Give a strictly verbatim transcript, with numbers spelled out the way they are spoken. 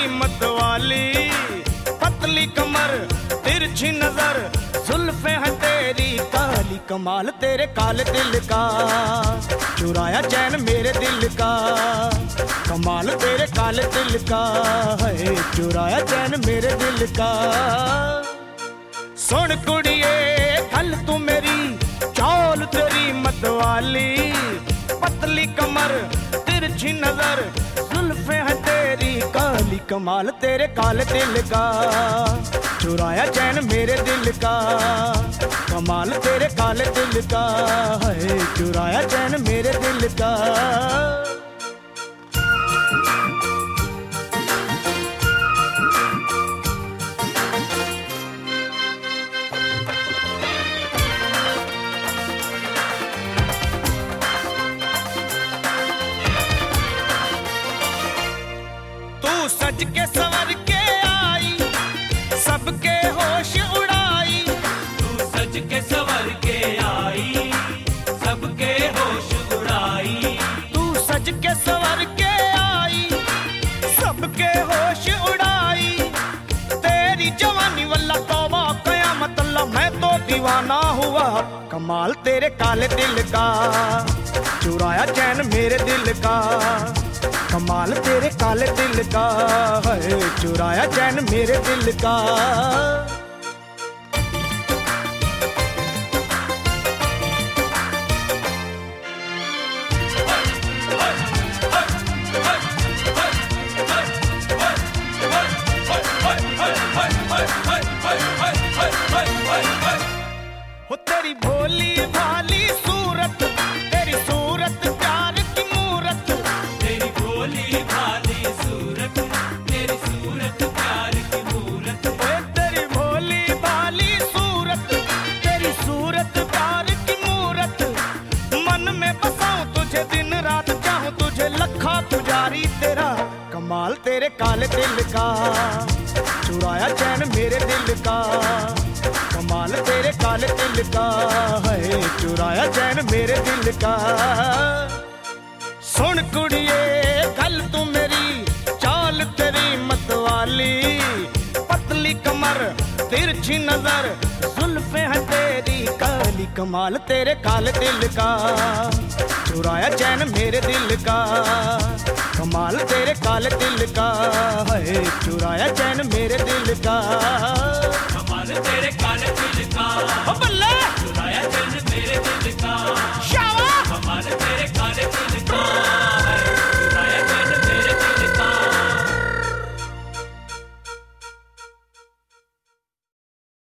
मतवाली, पतली कमर तिरछी नजर, जुल्फे हैं तेरी काली, कमाल तेरे काले दिल का, चुराया चैन मेरे दिल का, कमाल तेरे काले दिल का है, चुराया चैन मेरे दिल का। सुन कुड़िए गल तू मेरी, चौल तेरी मतवाली, पतली कमर तिरछी नजर, जुल्फे हैं तेरी काली, कमाल तेरे काले दिल का, चुराया चैन मेरे दिल का, कमाल तेरे काले दिल का है, चुराया चैन मेरे दिल का। तू सज के सवर के आई, सबके होश उड़ाई, तू सज के सवर के आई, सबके होश उड़ाई, तू सज के सवर के आई, सबके होश उड़ाई, तेरी जवानी वल्ला तौबा कयामत अल्लाह मैं तो दीवाना हुआ, कमाल तेरे काले दिल का, चुराया चैन मेरे दिल का, कमाल तेरे काले दिल का है, चुराया चैन मेरे दिल का। हो तेरी भोली भाली सूरत, तेरी सूरत प्यार की मूरत, तेरी भोली भाली सूरत, तेरी सूरत प्यार की मूरत, ओए तेरी भोली भाली सूरत, तेरी सूरत प्यार की मूरत, मन में बसाऊं तुझे दिन रात चाहूं तुझे, लखा पुजारी तेरा, कमाल तेरे काले दिल का, चुराया चैन मेरे दिल का, कमाल तेरे काले दिल का है, चुराया चैन मेरे दिल का। सुन कुड़िए गल तू मेरी, चाल तेरी मतवाली, पतली कमर तिरछी नजर, जुल्फे हैं तेरी काली, कमाल तेरे काले दिल का, चुराया चैन मेरे दिल का, कमाल तेरे काले दिल का है, चुराया चैन मेरे दिल का।